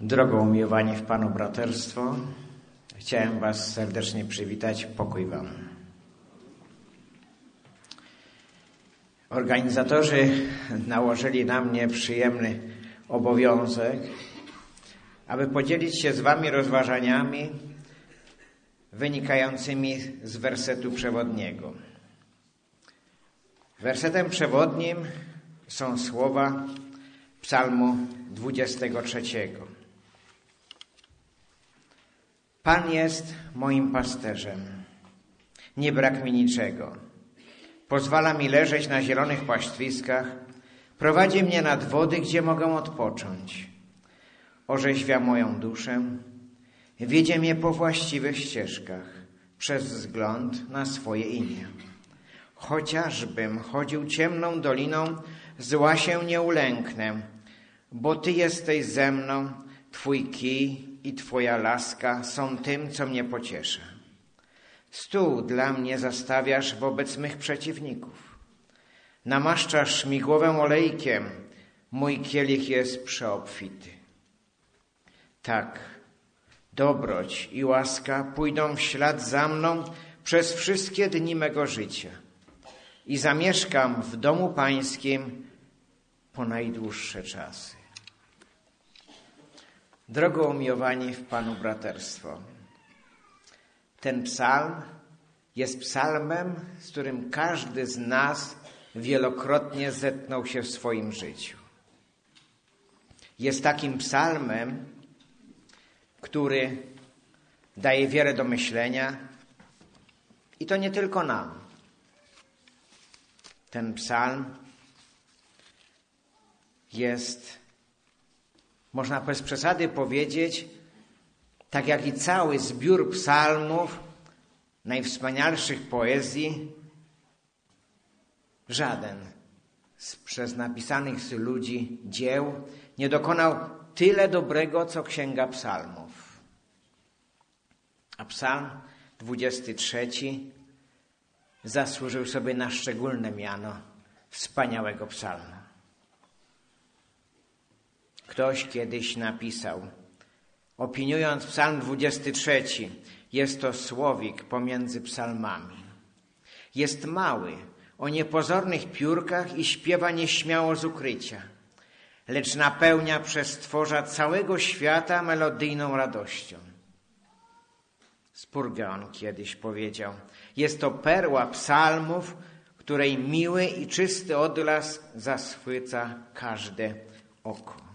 Drogo umiłowani w Panu braterstwo, chciałem Was serdecznie przywitać. Pokój Wam. Organizatorzy nałożyli na mnie przyjemny obowiązek, aby podzielić się z Wami rozważaniami wynikającymi z wersetu przewodniego. Wersetem przewodnim są słowa Psalmu 23. Pan jest moim pasterzem, nie brak mi niczego. Pozwala mi leżeć na zielonych pastwiskach, prowadzi mnie nad wody, gdzie mogę odpocząć. Orzeźwia moją duszę, wiedzie mnie po właściwych ścieżkach, przez wzgląd na swoje imię. Chociażbym chodził ciemną doliną, zła się nie ulęknę, bo Ty jesteś ze mną, Twój kij i Twoja laska są tym, co mnie pociesza. Stół dla mnie zastawiasz wobec mych przeciwników. Namaszczasz mi głowę olejkiem, mój kielich jest przeobfity. Tak, dobroć i łaska pójdą w ślad za mną przez wszystkie dni mego życia i zamieszkam w domu Pańskim po najdłuższe czasy. Drogo umiłowani w Panu braterstwo, ten psalm jest psalmem, z którym każdy z nas wielokrotnie zetknął się w swoim życiu. Jest takim psalmem, który daje wiele do myślenia i to nie tylko nam. Ten psalm jest, można bez przesady powiedzieć, tak jak i cały zbiór psalmów, najwspanialszych poezji, żaden przez napisanych z ludzi dzieł nie dokonał tyle dobrego, co Księga Psalmów. A Psalm 23 zasłużył sobie na szczególne miano wspaniałego psalmu. Ktoś kiedyś napisał, opiniując Psalm 23, jest to słowik pomiędzy psalmami. Jest mały, o niepozornych piórkach i śpiewa nieśmiało z ukrycia, lecz napełnia przez stworza całego świata melodyjną radością. Spurgeon kiedyś powiedział, jest to perła psalmów, której miły i czysty odblask zachwyca każde oko.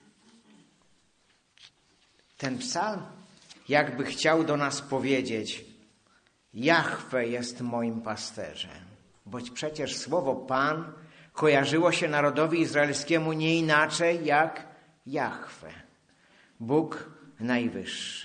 Ten psalm jakby chciał do nas powiedzieć, Jahwe jest moim pasterzem, boć przecież słowo Pan kojarzyło się narodowi izraelskiemu nie inaczej jak Jahwe, Bóg Najwyższy.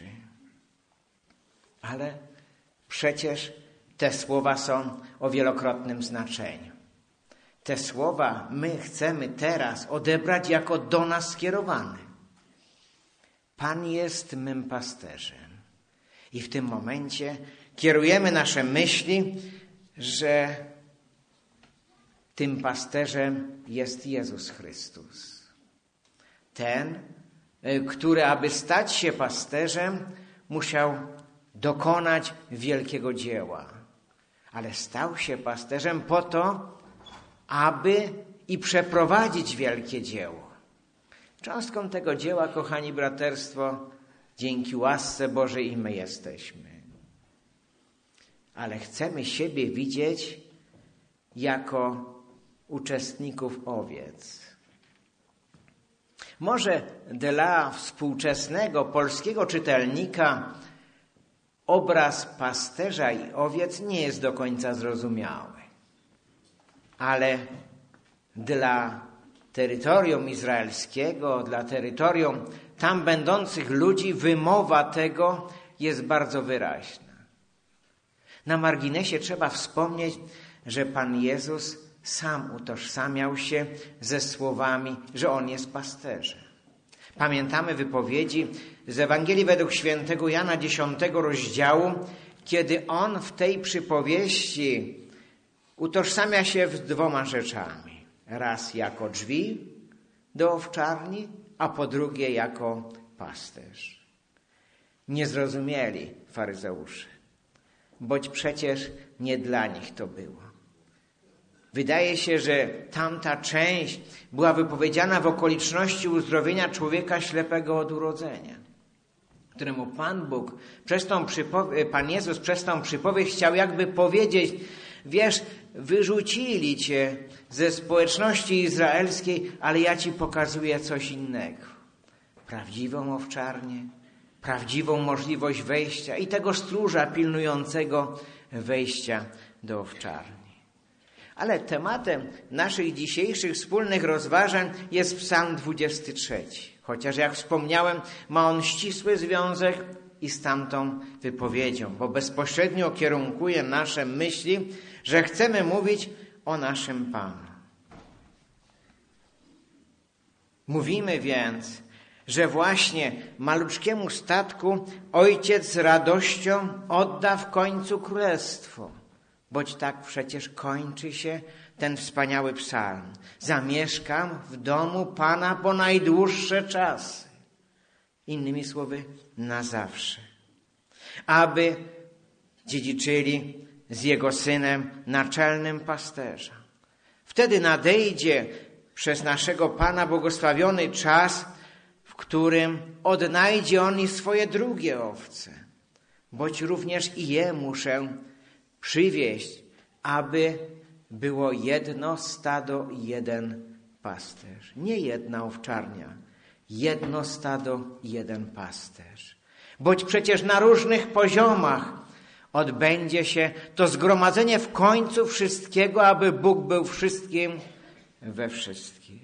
Ale przecież te słowa są o wielokrotnym znaczeniu. Te słowa my chcemy teraz odebrać jako do nas skierowane. Pan jest mym pasterzem. I w tym momencie kierujemy nasze myśli, że tym pasterzem jest Jezus Chrystus. Ten, który aby stać się pasterzem, musiał dokonać wielkiego dzieła. Ale stał się pasterzem po to, aby i przeprowadzić wielkie dzieło. Cząstką tego dzieła, kochani braterstwo, dzięki łasce Bożej i my jesteśmy. Ale chcemy siebie widzieć jako uczestników owiec. Może dla współczesnego polskiego czytelnika obraz pasterza i owiec nie jest do końca zrozumiały. Ale dla terytorium izraelskiego, dla terytorium tam będących ludzi wymowa tego jest bardzo wyraźna. Na marginesie trzeba wspomnieć, że Pan Jezus sam utożsamiał się ze słowami, że On jest pasterzem. Pamiętamy wypowiedzi z Ewangelii według świętego Jana 10 rozdziału, kiedy On w tej przypowieści utożsamia się z dwoma rzeczami. Raz jako drzwi do owczarni, a po drugie jako pasterz. Nie zrozumieli faryzeusze, boć przecież nie dla nich to było. Wydaje się, że tamta część była wypowiedziana w okoliczności uzdrowienia człowieka ślepego od urodzenia, któremu Pan Jezus przez tą przypowieść chciał jakby powiedzieć: wiesz, wyrzucili cię ze społeczności izraelskiej, ale ja ci pokazuję coś innego. Prawdziwą owczarnię, prawdziwą możliwość wejścia i tego stróża pilnującego wejścia do owczarni. Ale tematem naszych dzisiejszych wspólnych rozważań jest Psalm 23. Chociaż, jak wspomniałem, ma on ścisły związek i z tamtą wypowiedzią, bo bezpośrednio kierunkuje nasze myśli, że chcemy mówić o naszym Panu. Mówimy więc, że właśnie maluczkiemu statku Ojciec z radością odda w końcu królestwo. Boć tak przecież kończy się ten wspaniały psalm. Zamieszkam w domu Pana po najdłuższe czasy. Innymi słowy, na zawsze. Aby dziedziczyli z Jego Synem, naczelnym pasterza. Wtedy nadejdzie przez naszego Pana błogosławiony czas, w którym odnajdzie On i swoje drugie owce. Boć również i je muszę przywieźć, aby było jedno stado i jeden pasterz. Nie jedna owczarnia, jedno stado i jeden pasterz. Boć przecież na różnych poziomach odbędzie się to zgromadzenie w końcu wszystkiego, aby Bóg był wszystkim we wszystkich.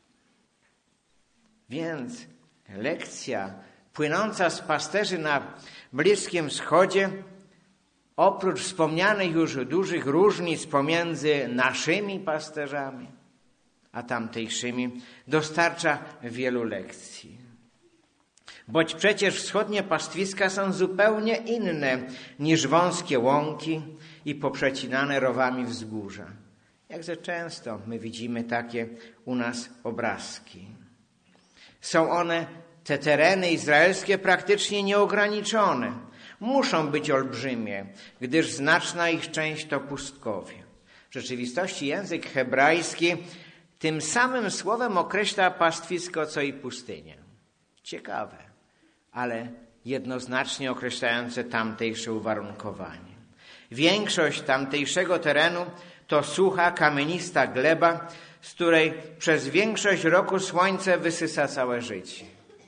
Więc lekcja płynąca z pasterzy na Bliskim Wschodzie, oprócz wspomnianych już dużych różnic pomiędzy naszymi pasterzami a tamtejszymi, dostarcza wielu lekcji. Boć przecież wschodnie pastwiska są zupełnie inne niż wąskie łąki i poprzecinane rowami wzgórza. Jakże często my widzimy takie u nas obrazki. Są one, te tereny izraelskie, praktycznie nieograniczone. Muszą być olbrzymie, gdyż znaczna ich część to pustkowie. W rzeczywistości język hebrajski tym samym słowem określa pastwisko, co i pustynię. Ciekawe, ale jednoznacznie określające tamtejsze uwarunkowanie. Większość tamtejszego terenu to sucha, kamienista gleba, z której przez większość roku słońce wysysa całe życie.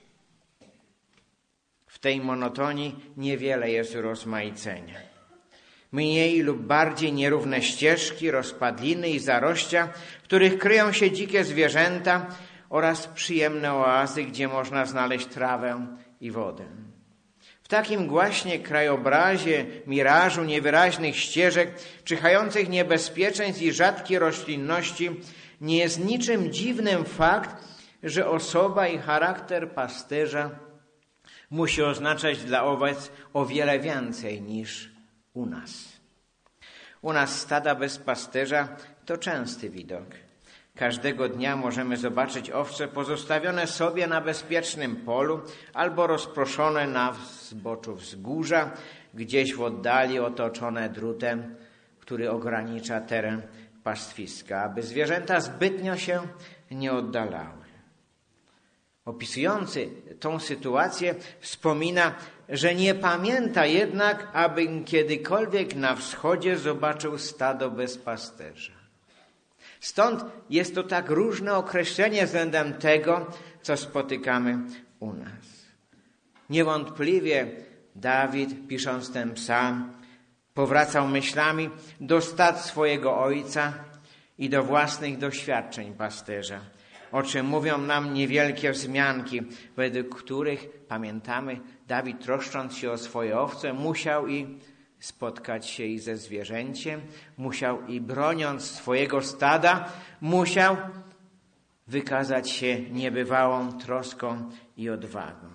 W tej monotonii niewiele jest rozmaicenia. Mniej lub bardziej nierówne ścieżki, rozpadliny i zarościa, w których kryją się dzikie zwierzęta oraz przyjemne oazy, gdzie można znaleźć trawę i wodę. W takim właśnie krajobrazie, mirażu niewyraźnych ścieżek, czyhających niebezpieczeństw i rzadkiej roślinności nie jest niczym dziwnym fakt, że osoba i charakter pasterza musi oznaczać dla owiec o wiele więcej niż u nas. U nas stada bez pasterza to częsty widok. Każdego dnia możemy zobaczyć owce pozostawione sobie na bezpiecznym polu albo rozproszone na zboczu wzgórza, gdzieś w oddali otoczone drutem, który ogranicza teren pastwiska, aby zwierzęta zbytnio się nie oddalały. Opisujący tą sytuację wspomina, że nie pamięta jednak, aby kiedykolwiek na wschodzie zobaczył stado bez pasterza. Stąd jest to tak różne określenie względem tego, co spotykamy u nas. Niewątpliwie Dawid, pisząc ten psalm, powracał myślami do stad swojego ojca i do własnych doświadczeń pasterza, o czym mówią nam niewielkie wzmianki, według których, pamiętamy, Dawid, troszcząc się o swoje owce, musiał i spotkać się i ze zwierzęciem, musiał i broniąc swojego stada, musiał wykazać się niebywałą troską i odwagą.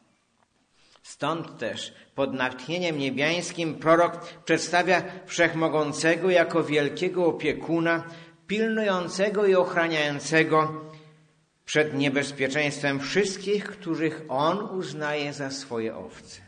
Stąd też pod natchnieniem niebiańskim prorok przedstawia Wszechmogącego jako wielkiego opiekuna, pilnującego i ochraniającego przed niebezpieczeństwem wszystkich, których On uznaje za swoje owce.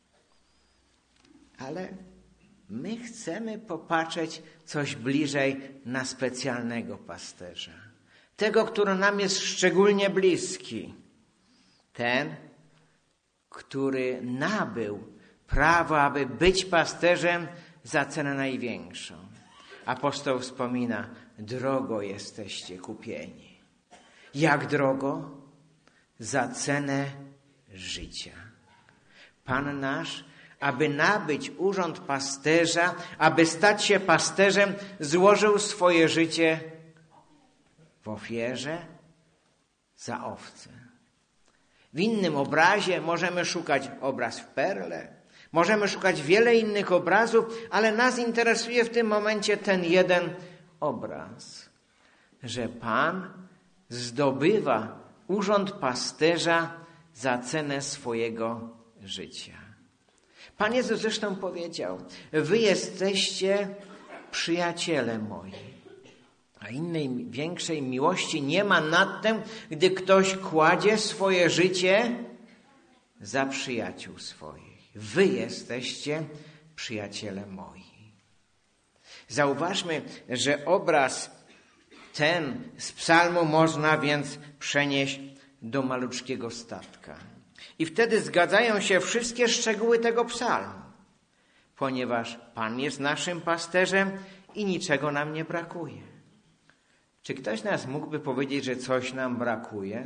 Ale my chcemy popatrzeć coś bliżej na specjalnego pasterza. Tego, który nam jest szczególnie bliski. Ten, który nabył prawo, aby być pasterzem za cenę największą. Apostoł wspomina, drogo jesteście kupieni. Jak drogo? Za cenę życia. Pan nasz, aby nabyć urząd pasterza, aby stać się pasterzem, złożył swoje życie w ofierze za owce. W innym obrazie możemy szukać obraz w perle, możemy szukać wiele innych obrazów, ale nas interesuje w tym momencie ten jeden obraz, że Pan zdobywa urząd pasterza za cenę swojego życia. Pan Jezus zresztą powiedział, wy jesteście przyjaciele moi. A innej, większej miłości nie ma nad tym, gdy ktoś kładzie swoje życie za przyjaciół swoich. Wy jesteście przyjaciele moi. Zauważmy, że obraz ten z psalmu można więc przenieść do maluczkiego statka. I wtedy zgadzają się wszystkie szczegóły tego psalmu, ponieważ Pan jest naszym pasterzem i niczego nam nie brakuje. Czy ktoś z nas mógłby powiedzieć, że coś nam brakuje?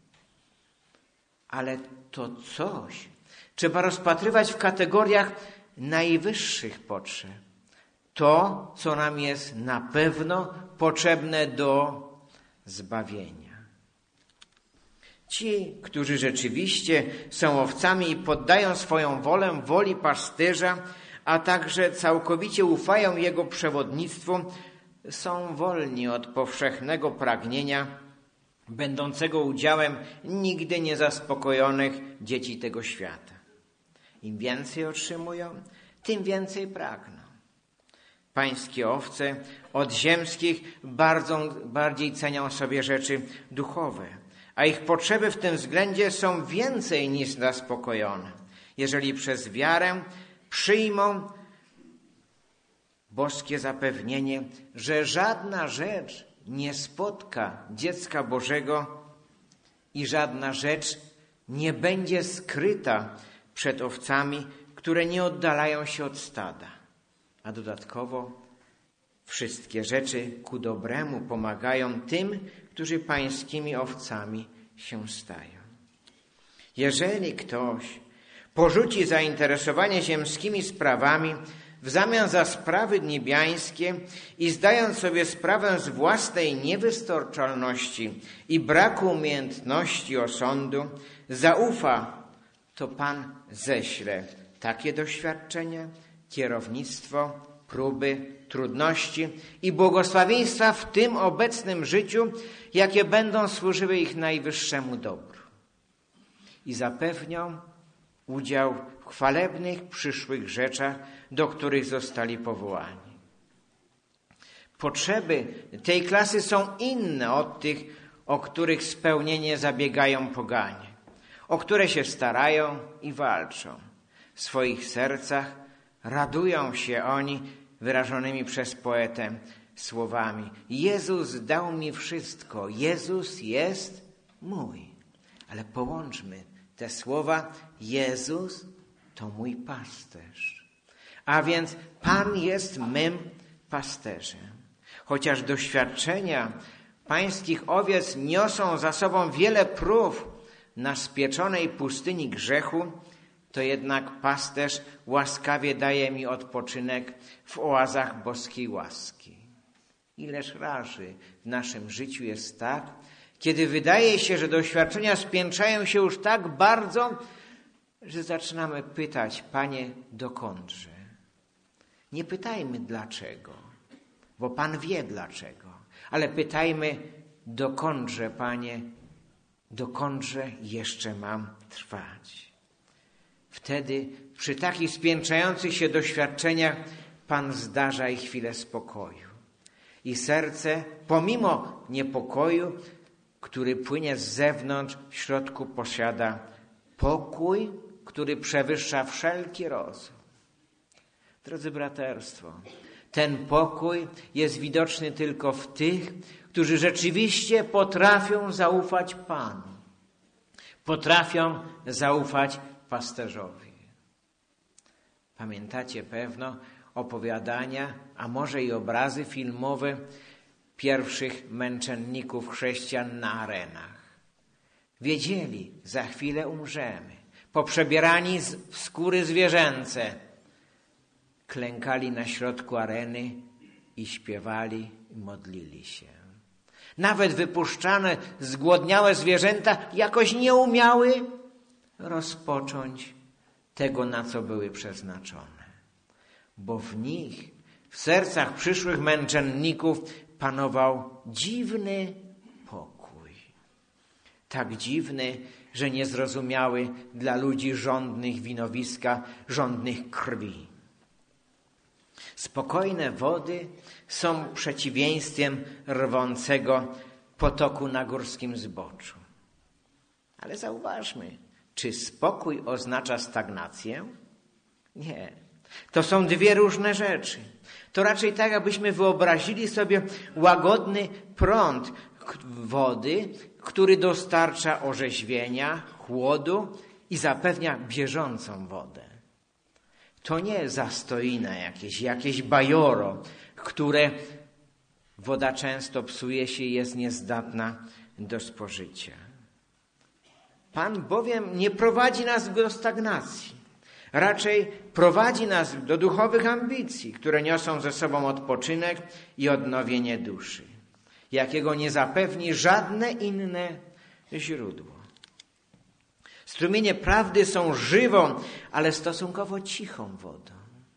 Ale to coś trzeba rozpatrywać w kategoriach najwyższych potrzeb. To, co nam jest na pewno potrzebne do zbawienia. Ci, którzy rzeczywiście są owcami i poddają swoją wolę woli pasterza, a także całkowicie ufają jego przewodnictwu, są wolni od powszechnego pragnienia, będącego udziałem nigdy niezaspokojonych dzieci tego świata. Im więcej otrzymują, tym więcej pragną. Pańskie owce od ziemskich bardziej cenią sobie rzeczy duchowe, a ich potrzeby w tym względzie są więcej niż zaspokojone, jeżeli przez wiarę przyjmą boskie zapewnienie, że żadna rzecz nie spotka dziecka Bożego i żadna rzecz nie będzie skryta przed owcami, które nie oddalają się od stada. A dodatkowo wszystkie rzeczy ku dobremu pomagają tym, którzy pańskimi owcami się stają. Jeżeli ktoś porzuci zainteresowanie ziemskimi sprawami w zamian za sprawy niebiańskie i zdając sobie sprawę z własnej niewystarczalności i braku umiejętności osądu, zaufa, to Pan ześle takie doświadczenia, kierownictwo, próby, trudności i błogosławieństwa w tym obecnym życiu, jakie będą służyły ich najwyższemu dobru. I zapewnią udział w chwalebnych przyszłych rzeczach, do których zostali powołani. Potrzeby tej klasy są inne od tych, o których spełnienie zabiegają poganie, o które się starają i walczą. W swoich sercach radują się oni wyrażonymi przez poetę słowami: Jezus dał mi wszystko, Jezus jest mój. Ale połączmy te słowa: Jezus to mój pasterz. A więc Pan jest mym pasterzem. Chociaż doświadczenia pańskich owiec niosą za sobą wiele prób na spieczonej pustyni grzechu, to jednak pasterz łaskawie daje mi odpoczynek w oazach boskiej łaski. Ileż razy w naszym życiu jest tak, kiedy wydaje się, że doświadczenia spiętrzają się już tak bardzo, że zaczynamy pytać: Panie, dokądże? Nie pytajmy dlaczego, bo Pan wie dlaczego, ale pytajmy: dokądże, Panie, dokądże jeszcze mam trwać? Wtedy przy takich spiętrzających się doświadczeniach Pan zdarza i chwilę spokoju. I serce, pomimo niepokoju, który płynie z zewnątrz, w środku posiada pokój, który przewyższa wszelki rozum. Drodzy braterstwo, ten pokój jest widoczny tylko w tych, którzy rzeczywiście potrafią zaufać Panu. Potrafią zaufać pasterzowi. Pamiętacie pewno opowiadania, a może i obrazy filmowe pierwszych męczenników chrześcijan na arenach. Wiedzieli, za chwilę umrzemy. Poprzebierani w skóry zwierzęce, klękali na środku areny i śpiewali i modlili się. Nawet wypuszczane, zgłodniałe zwierzęta jakoś nie umiały rozpocząć tego, na co były przeznaczone. Bo w nich, w sercach przyszłych męczenników panował dziwny pokój. Tak dziwny, że niezrozumiały dla ludzi żądnych winowiska, żądnych krwi. Spokojne wody są przeciwieństwem rwącego potoku na górskim zboczu. Ale zauważmy, czy spokój oznacza stagnację? Nie. To są dwie różne rzeczy. To raczej tak, abyśmy wyobrazili sobie łagodny prąd wody, który dostarcza orzeźwienia, chłodu i zapewnia bieżącą wodę. To nie zastoina jakieś bajoro, które woda często psuje się i jest niezdatna do spożycia. Pan bowiem nie prowadzi nas do stagnacji. Raczej prowadzi nas do duchowych ambicji, które niosą ze sobą odpoczynek i odnowienie duszy, jakiego nie zapewni żadne inne źródło. Strumienie prawdy są żywą, ale stosunkowo cichą wodą.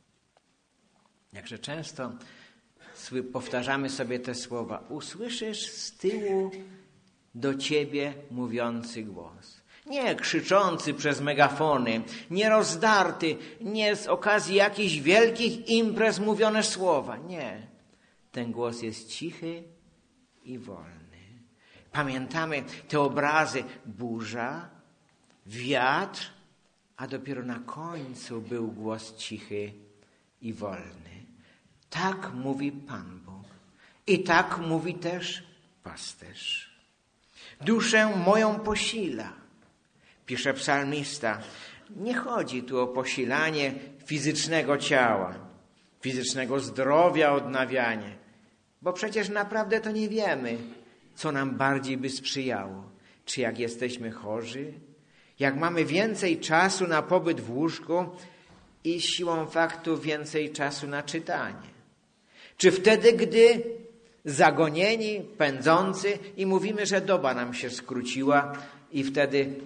Jakże często powtarzamy sobie te słowa. Usłyszysz z tyłu do ciebie mówiący głos. Nie krzyczący przez megafony, nie rozdarty, nie z okazji jakichś wielkich imprez mówione słowa. Nie. Ten głos jest cichy i wolny. Pamiętamy te obrazy. Burza, wiatr, a dopiero na końcu był głos cichy i wolny. Tak mówi Pan Bóg. I tak mówi też pasterz. Duszę moją posila, pisze psalmista. Nie chodzi tu o posilanie fizycznego ciała, fizycznego zdrowia, odnawianie, bo przecież naprawdę to nie wiemy, co nam bardziej by sprzyjało. Czy jak jesteśmy chorzy, jak mamy więcej czasu na pobyt w łóżku i siłą faktu więcej czasu na czytanie. Czy wtedy, gdy zagonieni, pędzący i mówimy, że doba nam się skróciła i wtedy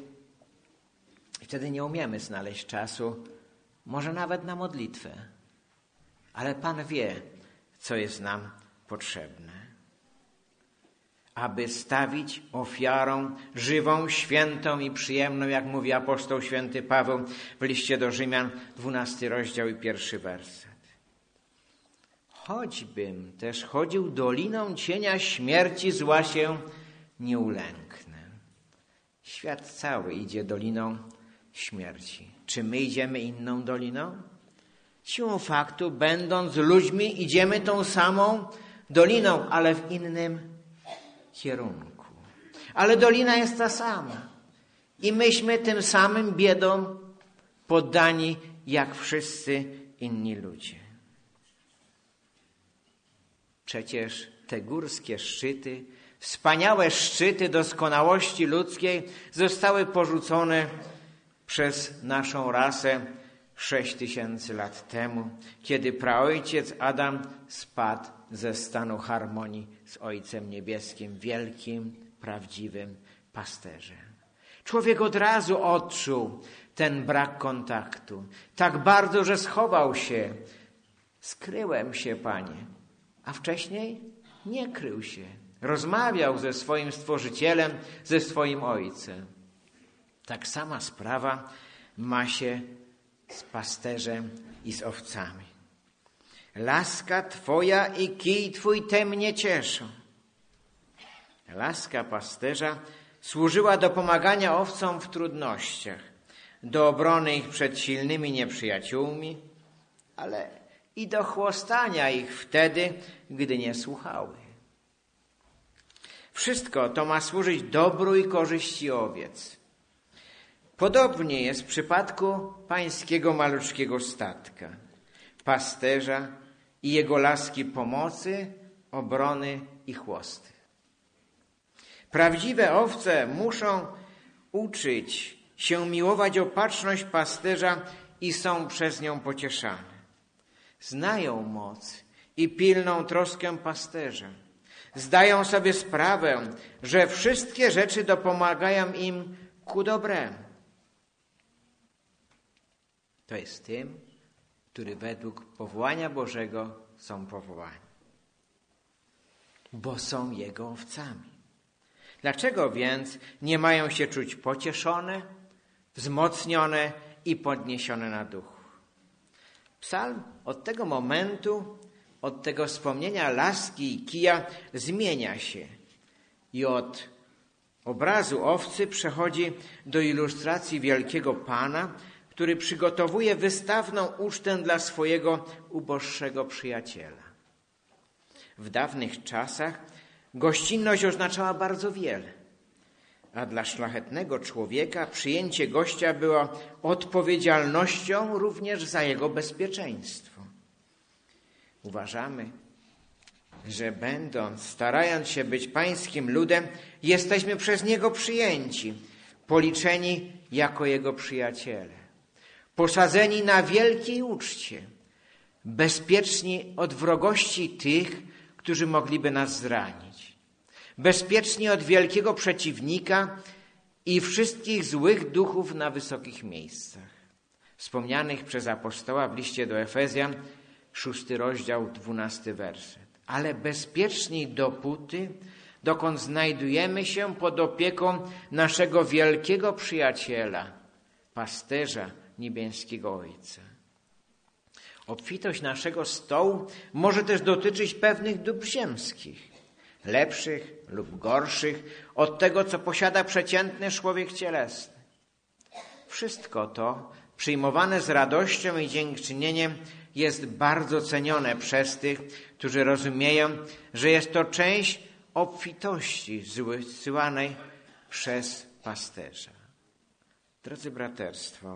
nie umiemy znaleźć czasu, może nawet na modlitwę. Ale Pan wie, co jest nam potrzebne. Aby stawić ofiarą żywą, świętą i przyjemną, jak mówi apostoł święty Paweł w liście do Rzymian, 12 rozdział i 1 werset. Choćbym też chodził doliną cienia śmierci, zła się nie ulęknę. Świat cały idzie doliną śmierci. Czy my idziemy inną doliną? Siłą faktu, będąc ludźmi, idziemy tą samą doliną, ale w innym kierunku. Ale dolina jest ta sama. I myśmy tym samym biedom poddani, jak wszyscy inni ludzie. Przecież te górskie szczyty, wspaniałe szczyty doskonałości ludzkiej zostały porzucone przez naszą rasę 6000 lat temu, kiedy praojciec Adam spadł ze stanu harmonii z Ojcem Niebieskim, wielkim, prawdziwym pasterzem. Człowiek od razu odczuł ten brak kontaktu. Tak bardzo, że schował się. Skryłem się, Panie. A wcześniej nie krył się. Rozmawiał ze swoim Stworzycielem, ze swoim Ojcem. Tak sama sprawa ma się z pasterzem i z owcami. Laska Twoja i kij Twój te mnie cieszą. Laska pasterza służyła do pomagania owcom w trudnościach, do obrony ich przed silnymi nieprzyjaciółmi, ale i do chłostania ich wtedy, gdy nie słuchały. Wszystko to ma służyć dobru i korzyści owiec. Podobnie jest w przypadku pańskiego maluczkiego statka, pasterza i jego laski pomocy, obrony i chłosty. Prawdziwe owce muszą uczyć się miłować opatrzność pasterza i są przez nią pocieszane. Znają moc i pilną troskę pasterza. Zdają sobie sprawę, że wszystkie rzeczy dopomagają im ku dobremu. To jest tym, który według powołania Bożego są powołani, bo są Jego owcami. Dlaczego więc nie mają się czuć pocieszone, wzmocnione i podniesione na duchu? Psalm od tego momentu, od tego wspomnienia laski i kija zmienia się i od obrazu owcy przechodzi do ilustracji wielkiego Pana, który przygotowuje wystawną ucztę dla swojego uboższego przyjaciela. W dawnych czasach gościnność oznaczała bardzo wiele, a dla szlachetnego człowieka przyjęcie gościa było odpowiedzialnością również za jego bezpieczeństwo. Uważamy, że starając się być pańskim ludem, jesteśmy przez Niego przyjęci, policzeni jako Jego przyjaciele, posadzeni na wielkiej uczcie, bezpieczni od wrogości tych, którzy mogliby nas zranić, bezpieczni od wielkiego przeciwnika i wszystkich złych duchów na wysokich miejscach, wspomnianych przez apostoła w liście do Efezjan, 6 rozdział, 12 werset. Ale bezpieczni dopóty, dokąd znajdujemy się pod opieką naszego wielkiego przyjaciela, pasterza niebieskiego Ojca. Obfitość naszego stołu może też dotyczyć pewnych dóbr ziemskich, lepszych lub gorszych od tego, co posiada przeciętny człowiek cielesny. Wszystko to, przyjmowane z radością i dziękczynieniem, jest bardzo cenione przez tych, którzy rozumieją, że jest to część obfitości zsyłanej przez pasterza. Drodzy braterstwo,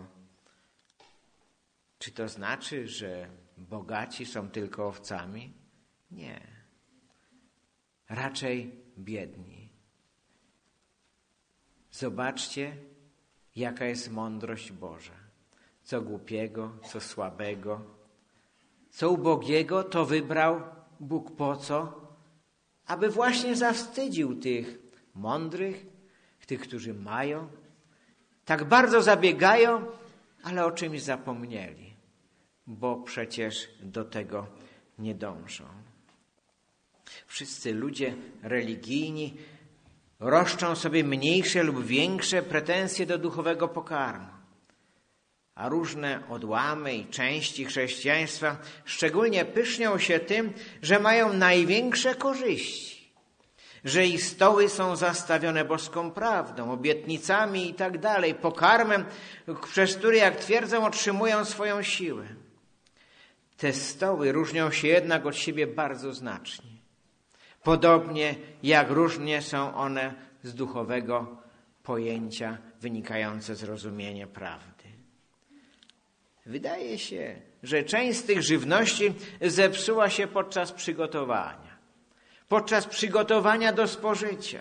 czy to znaczy, że bogaci są tylko owcami? Nie. Raczej biedni. Zobaczcie, jaka jest mądrość Boża. Co głupiego, co słabego, co ubogiego, to wybrał Bóg po co? Aby właśnie zawstydził tych mądrych, tych, którzy mają, tak bardzo zabiegają, ale o czymś zapomnieli, bo przecież do tego nie dążą. Wszyscy ludzie religijni roszczą sobie mniejsze lub większe pretensje do duchowego pokarmu, a różne odłamy i części chrześcijaństwa szczególnie pysznią się tym, że mają największe korzyści, że ich stoły są zastawione boską prawdą, obietnicami i tak dalej, pokarmem, przez który, jak twierdzą, otrzymują swoją siłę. Te stoły różnią się jednak od siebie bardzo znacznie. Podobnie jak różnie są one z duchowego pojęcia wynikające z rozumienia prawdy. Wydaje się, że część z tych żywności zepsuła się podczas przygotowania do spożycia.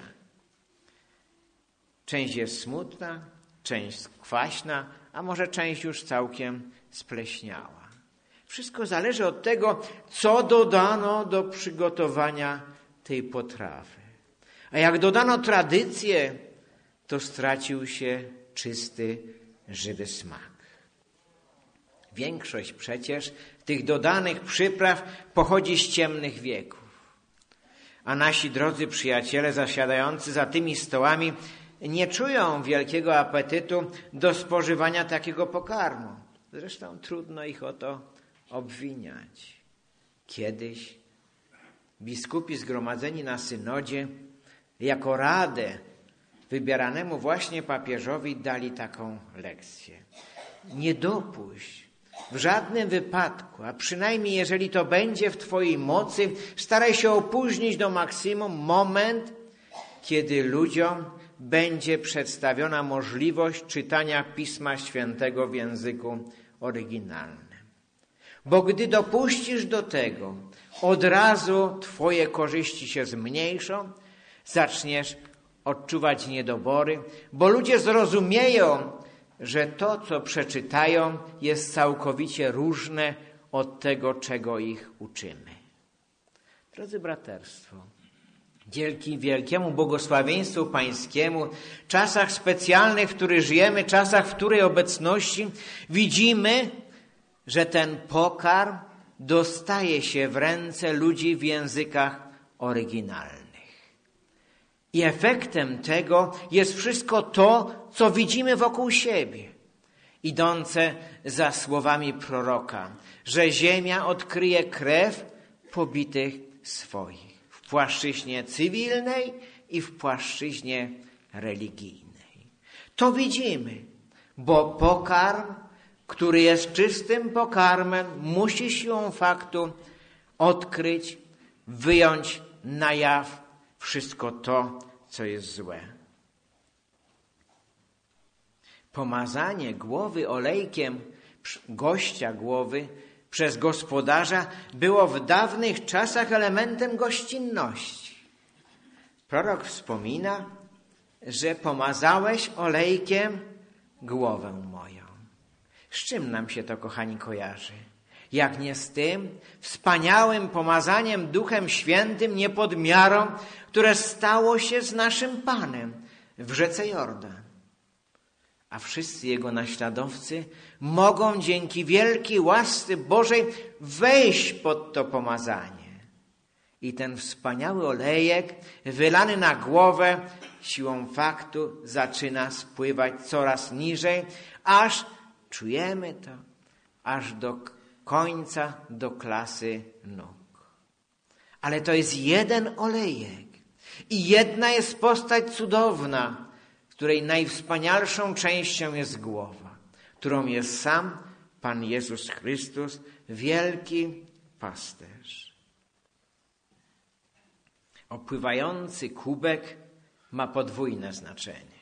Część jest smutna, część kwaśna, a może część już całkiem spleśniała. Wszystko zależy od tego, co dodano do przygotowania tej potrawy. A jak dodano tradycję, to stracił się czysty, żywy smak. Większość przecież tych dodanych przypraw pochodzi z ciemnych wieków. A nasi drodzy przyjaciele zasiadający za tymi stołami nie czują wielkiego apetytu do spożywania takiego pokarmu. Zresztą trudno ich o to obwiniać. Kiedyś biskupi zgromadzeni na synodzie jako radę wybieranemu właśnie papieżowi dali taką lekcję. Nie dopuść w żadnym wypadku, a przynajmniej jeżeli to będzie w twojej mocy, staraj się opóźnić do maksimum moment, kiedy ludziom będzie przedstawiona możliwość czytania Pisma Świętego w języku oryginalnym. Bo gdy dopuścisz do tego, od razu twoje korzyści się zmniejszą, zaczniesz odczuwać niedobory, bo ludzie zrozumieją, że to, co przeczytają, jest całkowicie różne od tego, czego ich uczymy. Drodzy braterstwo, dzięki wielkiemu błogosławieństwu Pańskiemu, czasach specjalnych, w których żyjemy, czasach, w której obecności widzimy, że ten pokarm dostaje się w ręce ludzi w językach oryginalnych. I efektem tego jest wszystko to, co widzimy wokół siebie, idące za słowami proroka, że ziemia odkryje krew pobitych swoich w płaszczyźnie cywilnej i w płaszczyźnie religijnej. To widzimy, bo pokarm, który jest czystym pokarmem, musi siłą faktu odkryć, wyjąć na jaw wszystko to, co jest złe. Pomazanie głowy olejkiem gościa głowy przez gospodarza było w dawnych czasach elementem gościnności. Prorok wspomina, że pomazałeś olejkiem głowę moją. Z czym nam się to, kochani, kojarzy? Jak nie z tym wspaniałym pomazaniem Duchem Świętym niepodmiarą, które stało się z naszym Panem w rzece Jordan. A wszyscy Jego naśladowcy mogą dzięki wielkiej łasce Bożej wejść pod to pomazanie. I ten wspaniały olejek wylany na głowę siłą faktu zaczyna spływać coraz niżej, aż czujemy to, aż do końca, do klasy nóg. Ale to jest jeden olejek i jedna jest postać cudowna, której najwspanialszą częścią jest głowa, którą jest sam Pan Jezus Chrystus, wielki pasterz. Opływający kubek ma podwójne znaczenie.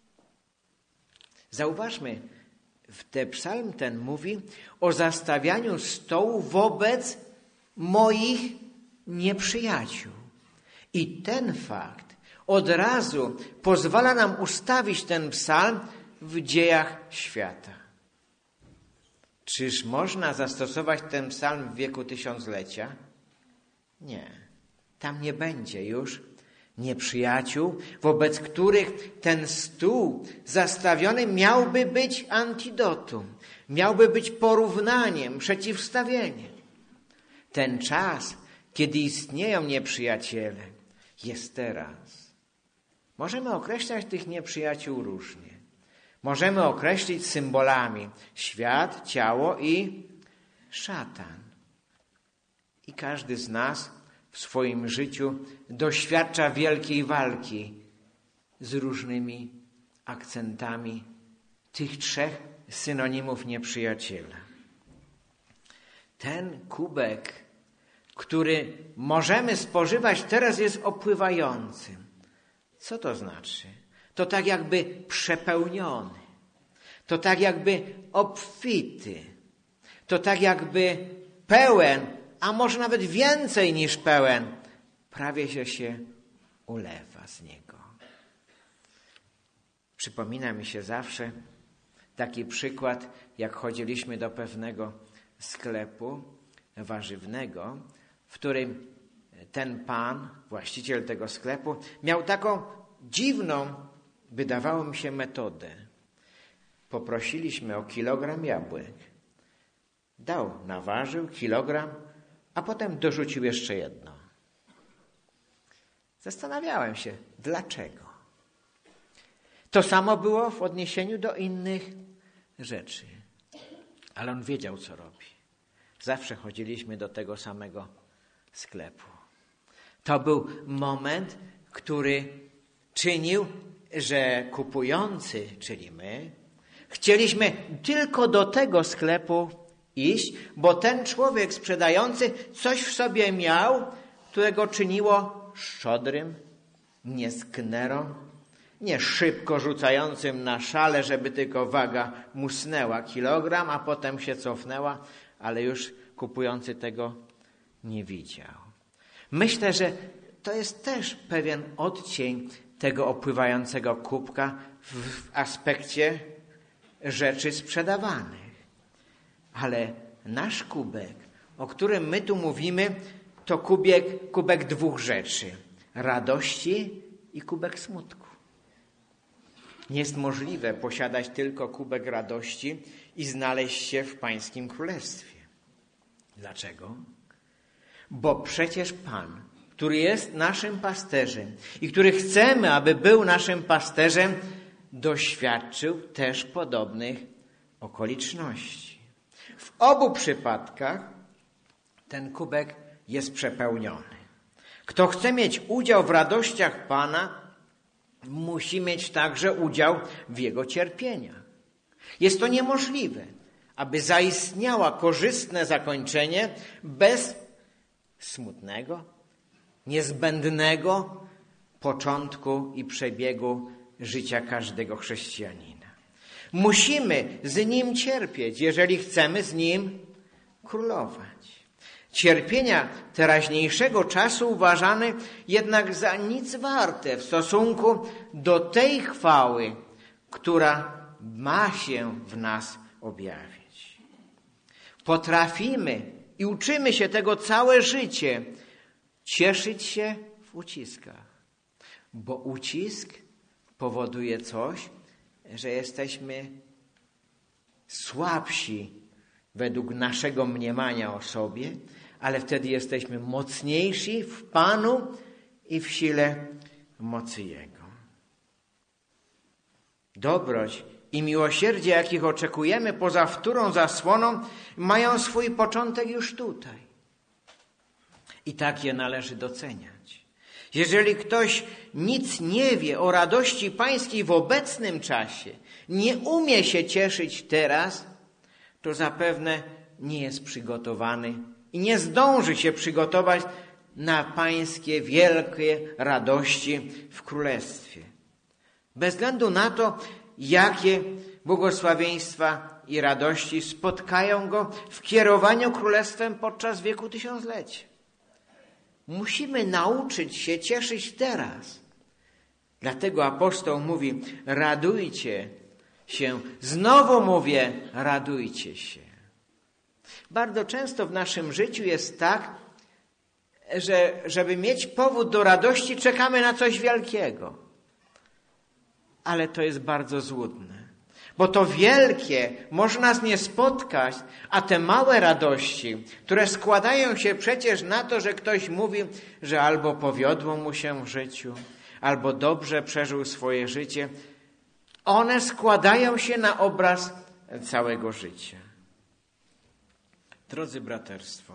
Zauważmy, psalm ten mówi o zastawianiu stołu wobec moich nieprzyjaciół. I ten fakt od razu pozwala nam ustawić ten psalm w dziejach świata. Czyż można zastosować ten psalm w wieku tysiąclecia? Nie. Tam nie będzie już nieprzyjaciół, wobec których ten stół zastawiony miałby być antidotum, miałby być porównaniem, przeciwstawieniem. Ten czas, kiedy istnieją nieprzyjaciele, jest teraz. Możemy określać tych nieprzyjaciół różnie. Możemy określić symbolami świat, ciało i szatan. I każdy z nas w swoim życiu doświadcza wielkiej walki z różnymi akcentami tych trzech synonimów nieprzyjaciela. Ten kubek, który możemy spożywać teraz, jest opływający. Co to znaczy? To tak jakby przepełniony. To tak jakby obfity. To tak jakby pełen, a może nawet więcej niż pełen. Prawie że się ulewa z niego. Przypomina mi się zawsze taki przykład, jak chodziliśmy do pewnego sklepu warzywnego, w którym ten pan, właściciel tego sklepu, miał taką dziwną, wydawało mi się, metodę. Poprosiliśmy o kilogram jabłek. Dał, naważył kilogram, a potem dorzucił jeszcze jedno. Zastanawiałem się, dlaczego. To samo było w odniesieniu do innych rzeczy. Ale on wiedział, co robi. Zawsze chodziliśmy do tego samego sklepu. To był moment, który czynił, że kupujący, czyli my, chcieliśmy tylko do tego sklepu iść, bo ten człowiek sprzedający coś w sobie miał, którego czyniło szczodrym, nie sknerą, nie szybko rzucającym na szale, żeby tylko waga musnęła kilogram, a potem się cofnęła, ale już kupujący tego nie widział. Myślę, że to jest też pewien odcień tego opływającego kubka w aspekcie rzeczy sprzedawanych. Ale nasz kubek, o którym my tu mówimy, to kubek dwóch rzeczy. Radości i kubek smutku. Nie jest możliwe posiadać tylko kubek radości i znaleźć się w Pańskim Królestwie. Dlaczego? Bo przecież Pan, który jest naszym pasterzem i który chcemy, aby był naszym pasterzem, doświadczył też podobnych okoliczności. W obu przypadkach ten kubek jest przepełniony. Kto chce mieć udział w radościach Pana, musi mieć także udział w Jego cierpieniach. Jest to niemożliwe, aby zaistniało korzystne zakończenie bez smutnego, niezbędnego początku i przebiegu życia każdego chrześcijanina. Musimy z Nim cierpieć, jeżeli chcemy z Nim królować. Cierpienia teraźniejszego czasu uważane jednak za nic warte w stosunku do tej chwały, która ma się w nas objawić. Potrafimy i uczymy się tego całe życie, cieszyć się w uciskach, bo ucisk powoduje coś, że jesteśmy słabsi według naszego mniemania o sobie, ale wtedy jesteśmy mocniejsi w Panu i w sile mocy Jego. Dobroć i miłosierdzie, jakich oczekujemy poza wtórą zasłoną, mają swój początek już tutaj. I tak je należy doceniać. Jeżeli ktoś nic nie wie o radości pańskiej w obecnym czasie, nie umie się cieszyć teraz, to zapewne nie jest przygotowany i nie zdąży się przygotować na pańskie wielkie radości w Królestwie. Bez względu na to, jakie błogosławieństwa i radości spotkają go w kierowaniu Królestwem podczas wieku tysiąclecia. Musimy nauczyć się cieszyć teraz. Dlatego apostoł mówi, radujcie się. Znowu mówię, radujcie się. Bardzo często w naszym życiu jest tak, że żeby mieć powód do radości, czekamy na coś wielkiego. Ale to jest bardzo złudne. Bo to wielkie może nas nie spotkać, a te małe radości, które składają się przecież na to, że ktoś mówi, że albo powiodło mu się w życiu, albo dobrze przeżył swoje życie, one składają się na obraz całego życia. Drodzy braterstwo,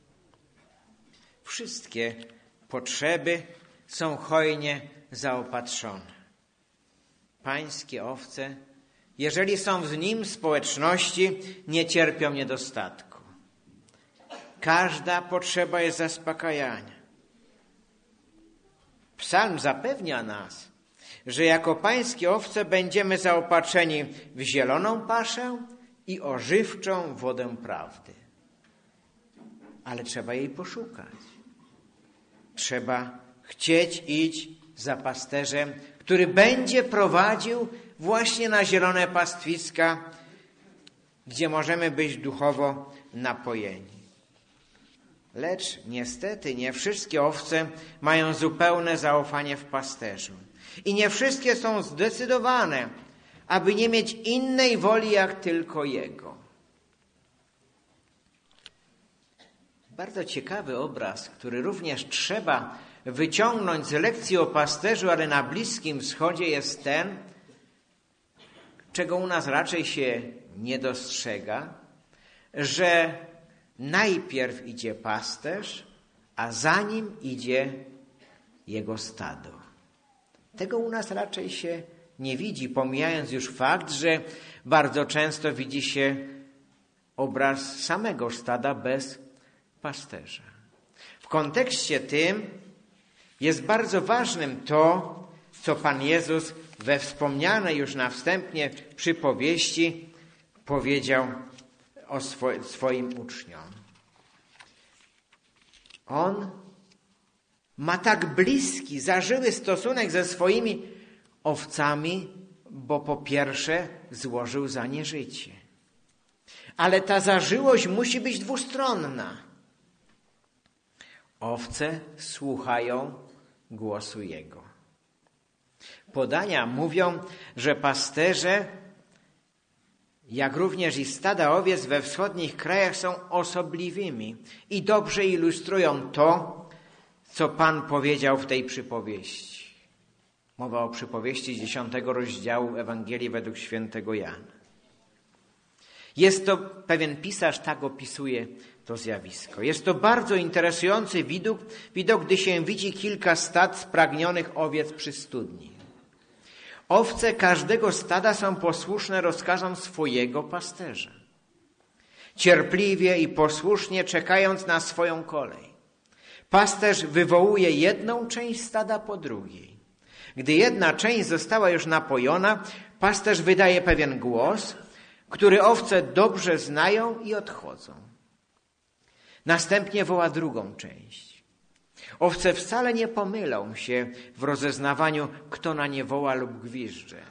wszystkie potrzeby są hojnie zaopatrzone. Pańskie owce, jeżeli są w nim społeczności, nie cierpią niedostatku. Każda potrzeba jest zaspokajania. Psalm zapewnia nas, że jako pańskie owce będziemy zaopatrzeni w zieloną paszę i ożywczą wodę prawdy. Ale trzeba jej poszukać. Trzeba chcieć iść za pasterzem, który będzie prowadził właśnie na zielone pastwiska, gdzie możemy być duchowo napojeni. Lecz niestety nie wszystkie owce mają zupełne zaufanie w pasterzu. I nie wszystkie są zdecydowane, aby nie mieć innej woli jak tylko Jego. Bardzo ciekawy obraz, który również trzeba wyciągnąć z lekcji o pasterzu, ale na Bliskim Wschodzie, jest ten, czego u nas raczej się nie dostrzega, że najpierw idzie pasterz, a za nim idzie jego stado. Tego u nas raczej się nie widzi, pomijając już fakt, że bardzo często widzi się obraz samego stada bez pasterza. W kontekście tym jest bardzo ważnym to, co Pan Jezus we wspomnianej już na wstępie przypowieści powiedział o swoim uczniom. On ma tak bliski, zażyły stosunek ze swoimi owcami, bo po pierwsze złożył za nie życie. Ale ta zażyłość musi być dwustronna. Owce słuchają głosu Jego. Podania mówią, że pasterze, jak również i stada owiec we wschodnich krajach są osobliwymi i dobrze ilustrują to, co Pan powiedział w tej przypowieści. Mowa o przypowieści 10 rozdziału Ewangelii według świętego Jana. Jest to, pewien pisarz tak opisuje to zjawisko. Jest to bardzo interesujący widok, gdy się widzi kilka stad spragnionych owiec przy studni. Owce każdego stada są posłuszne rozkazom swojego pasterza. Cierpliwie i posłusznie czekając na swoją kolej. Pasterz wywołuje jedną część stada po drugiej. Gdy jedna część została już napojona, pasterz wydaje pewien głos, który owce dobrze znają i odchodzą. Następnie woła drugą część. Owce wcale nie pomylą się w rozeznawaniu, kto na nie woła lub gwizdże.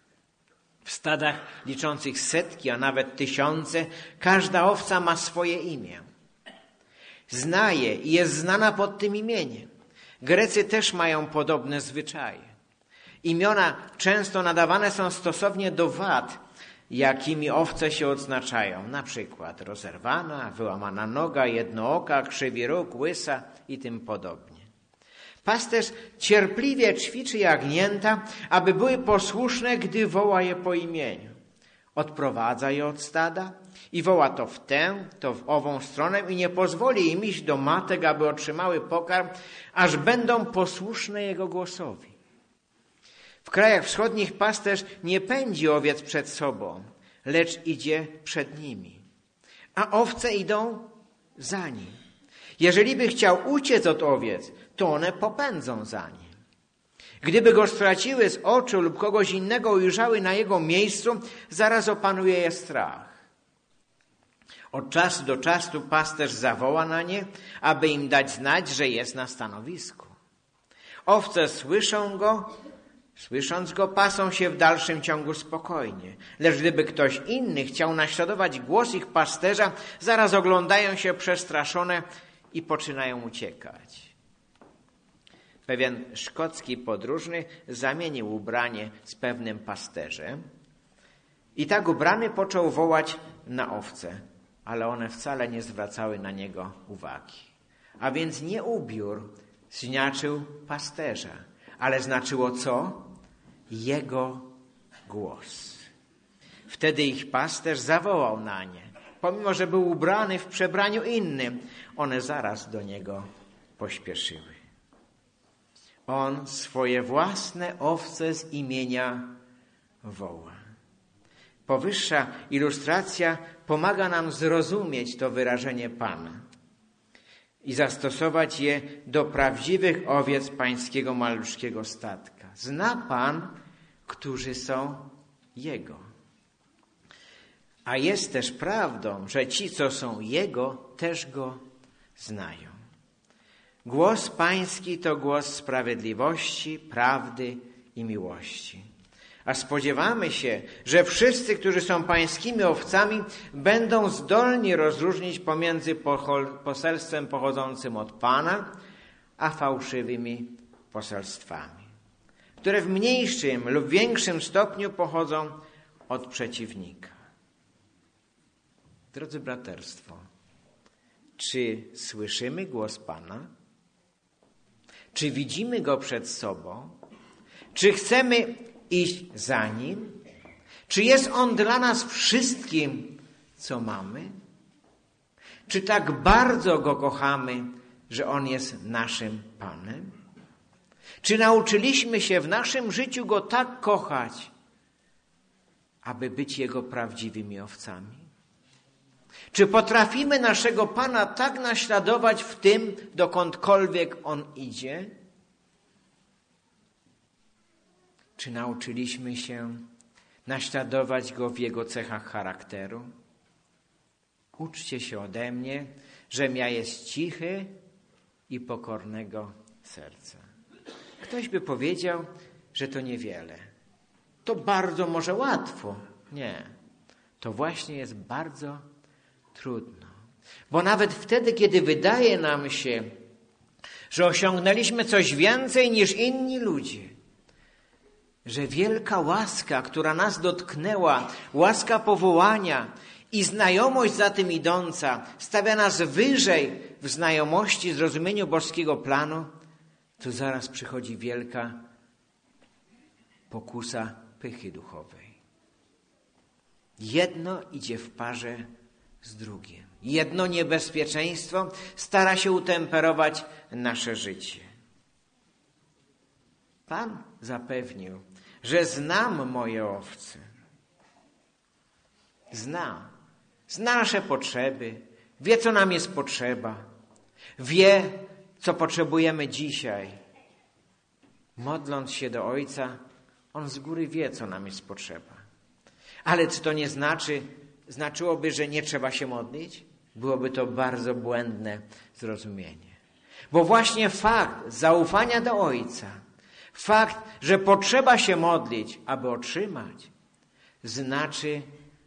W stadach liczących setki, a nawet tysiące, każda owca ma swoje imię. Zna je i jest znana pod tym imieniem. Grecy też mają podobne zwyczaje. Imiona często nadawane są stosownie do wad, jakimi owce się odznaczają. Na przykład rozerwana, wyłamana noga, jednooka, krzywy róg, łysa i tym podobnie. Pasterz cierpliwie ćwiczy jagnięta, aby były posłuszne, gdy woła je po imieniu. Odprowadza je od stada i woła to w tę, to w ową stronę i nie pozwoli im iść do matek, aby otrzymały pokarm, aż będą posłuszne jego głosowi. W krajach wschodnich pasterz nie pędzi owiec przed sobą, lecz idzie przed nimi, a owce idą za nim. Jeżeli by chciał uciec od owiec, to one popędzą za nim. Gdyby go straciły z oczu lub kogoś innego ujrzały na jego miejscu, zaraz opanuje je strach. Od czasu do czasu pasterz zawoła na nie, aby im dać znać, że jest na stanowisku. Owce słysząc go, pasą się w dalszym ciągu spokojnie. Lecz gdyby ktoś inny chciał naśladować głos ich pasterza, zaraz oglądają się przestraszone i poczynają uciekać. Pewien szkocki podróżny zamienił ubranie z pewnym pasterzem i tak ubrany począł wołać na owce, ale one wcale nie zwracały na niego uwagi. A więc nie ubiór znaczył pasterza, ale znaczyło co? Jego głos. Wtedy ich pasterz zawołał na nie. Pomimo że był ubrany w przebraniu innym, one zaraz do niego pośpieszyły. On swoje własne owce z imienia woła. Powyższa ilustracja pomaga nam zrozumieć to wyrażenie Pana i zastosować je do prawdziwych owiec pańskiego maluczkiego statka. Zna Pan, którzy są Jego. A jest też prawdą, że ci, co są Jego, też Go znają. Głos pański to głos sprawiedliwości, prawdy i miłości. A spodziewamy się, że wszyscy, którzy są pańskimi owcami, będą zdolni rozróżnić pomiędzy poselstwem pochodzącym od Pana, a fałszywymi poselstwami, które w mniejszym lub większym stopniu pochodzą od przeciwnika. Drodzy braterstwo, czy słyszymy głos Pana? Czy widzimy Go przed sobą? Czy chcemy iść za Nim? Czy jest On dla nas wszystkim, co mamy? Czy tak bardzo Go kochamy, że On jest naszym Panem? Czy nauczyliśmy się w naszym życiu Go tak kochać, aby być Jego prawdziwymi owcami? Czy potrafimy naszego Pana tak naśladować w tym, dokądkolwiek On idzie? Czy nauczyliśmy się naśladować Go w Jego cechach charakteru? Uczcie się ode mnie, żem ja jest cichy i pokornego serca. Ktoś by powiedział, że to niewiele. To bardzo może łatwo. Nie. To właśnie jest bardzo trudno. Bo nawet wtedy, kiedy wydaje nam się, że osiągnęliśmy coś więcej niż inni ludzie, że wielka łaska, która nas dotknęła, łaska powołania i znajomość za tym idąca stawia nas wyżej w znajomości, zrozumieniu boskiego planu, to zaraz przychodzi wielka pokusa pychy duchowej. Jedno idzie w parze z drugim. Jedno niebezpieczeństwo stara się utemperować nasze życie. Pan zapewnił, że znam moje owce. Zna nasze potrzeby, wie, co nam jest potrzeba, wie, co potrzebujemy dzisiaj. Modląc się do Ojca, On z góry wie, co nam jest potrzeba. Ale czy to nie znaczyłoby, że nie trzeba się modlić? Byłoby to bardzo błędne zrozumienie. Bo właśnie fakt zaufania do Ojca, fakt, że potrzeba się modlić, aby otrzymać, znaczy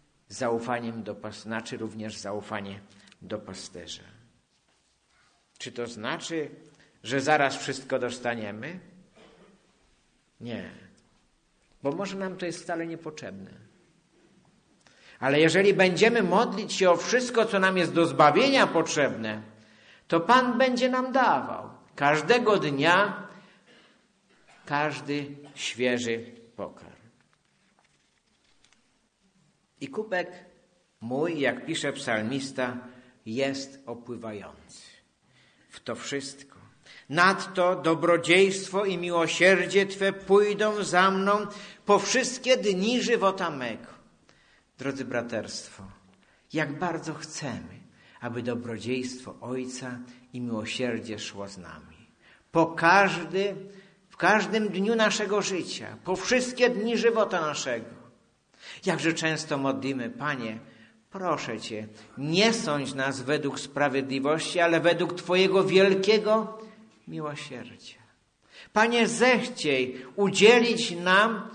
również zaufanie do pasterza. Czy to znaczy, że zaraz wszystko dostaniemy? Nie. Bo może nam to jest wcale niepotrzebne. Ale jeżeli będziemy modlić się o wszystko, co nam jest do zbawienia potrzebne, to Pan będzie nam dawał każdego dnia każdy świeży pokarm. I kubek mój, jak pisze psalmista, jest opływający w to wszystko. Nadto dobrodziejstwo i miłosierdzie Twe pójdą za mną po wszystkie dni żywota mego. Drodzy braterstwo, jak bardzo chcemy, aby dobrodziejstwo Ojca i miłosierdzie szło z nami. W każdym dniu naszego życia, po wszystkie dni żywota naszego. Jakże często modlimy, Panie, proszę Cię, nie sądź nas według sprawiedliwości, ale według Twojego wielkiego miłosierdzia. Panie, zechciej udzielić nam,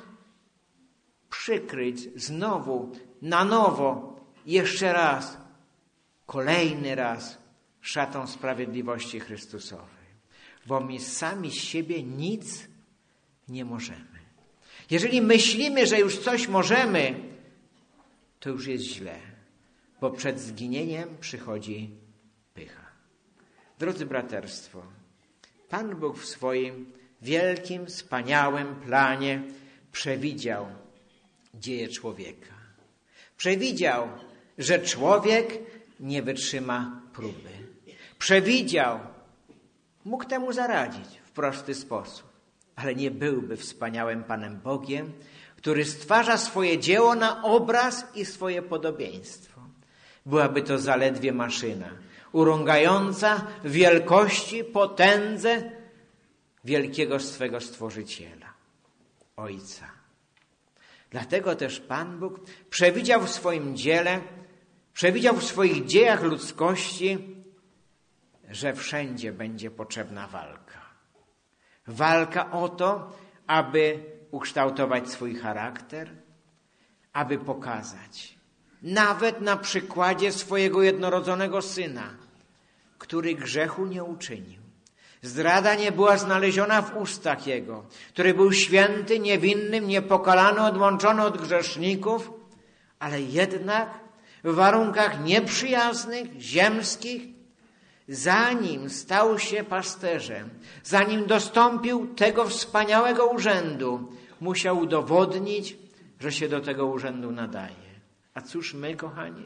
przykryć znowu, na nowo, jeszcze raz, kolejny raz szatą sprawiedliwości Chrystusowej. Bo my sami z siebie nic nie możemy. Jeżeli myślimy, że już coś możemy, to już jest źle, bo przed zginieniem przychodzi pycha. Drodzy braterstwo, Pan Bóg w swoim wielkim, wspaniałym planie przewidział dzieje człowieka. Przewidział, że człowiek nie wytrzyma próby. Przewidział, mógł temu zaradzić w prosty sposób, ale nie byłby wspaniałym Panem Bogiem, który stwarza swoje dzieło na obraz i swoje podobieństwo. Byłaby to zaledwie maszyna, urągająca wielkości, potędze wielkiego swego Stworzyciela, Ojca. Dlatego też Pan Bóg przewidział w swoim dziele, przewidział w swoich dziejach ludzkości, że wszędzie będzie potrzebna walka. Walka o to, aby ukształtować swój charakter, aby pokazać, nawet na przykładzie swojego jednorodzonego Syna, który grzechu nie uczynił. Zdrada nie była znaleziona w ustach Jego, który był święty, niewinny, niepokalany, odłączony od grzeszników, ale jednak w warunkach nieprzyjaznych, ziemskich, zanim stał się pasterzem, zanim dostąpił tego wspaniałego urzędu, musiał udowodnić, że się do tego urzędu nadaje. A cóż my, kochani?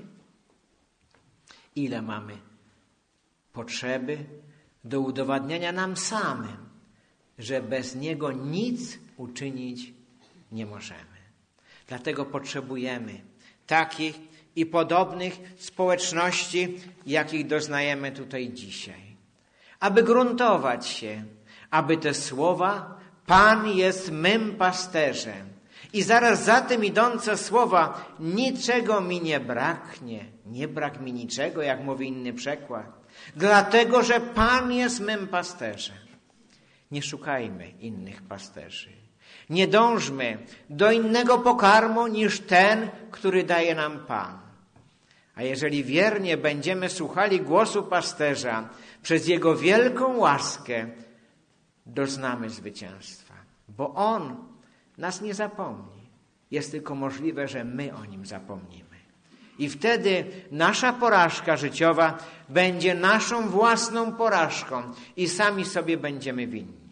Ile mamy potrzeby do udowadniania nam samym, że bez Niego nic uczynić nie możemy. Dlatego potrzebujemy takich i podobnych społeczności, jakich doznajemy tutaj dzisiaj. Aby gruntować się, aby te słowa Pan jest mym pasterzem i zaraz za tym idące słowa niczego mi nie braknie, nie brak mi niczego, jak mówi inny przekład, dlatego, że Pan jest mym pasterzem. Nie szukajmy innych pasterzy. Nie dążmy do innego pokarmu niż ten, który daje nam Pan. A jeżeli wiernie będziemy słuchali głosu pasterza, przez Jego wielką łaskę doznamy zwycięstwa. Bo On nas nie zapomni. Jest tylko możliwe, że my o Nim zapomnimy. I wtedy nasza porażka życiowa będzie naszą własną porażką i sami sobie będziemy winni.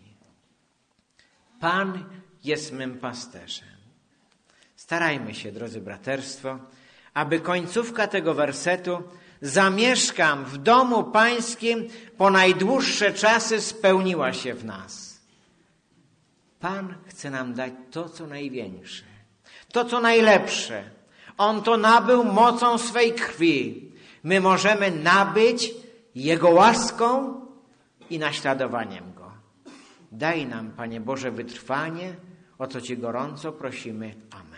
Pan jest mym pasterzem. Starajmy się, drodzy braterstwo, aby końcówka tego wersetu zamieszkam w domu Pańskim po najdłuższe czasy spełniła się w nas. Pan chce nam dać to, co największe, to, co najlepsze. On to nabył mocą swej krwi. My możemy nabyć Jego łaską i naśladowaniem Go. Daj nam, Panie Boże, wytrwanie, o co Cię gorąco prosimy. Amen.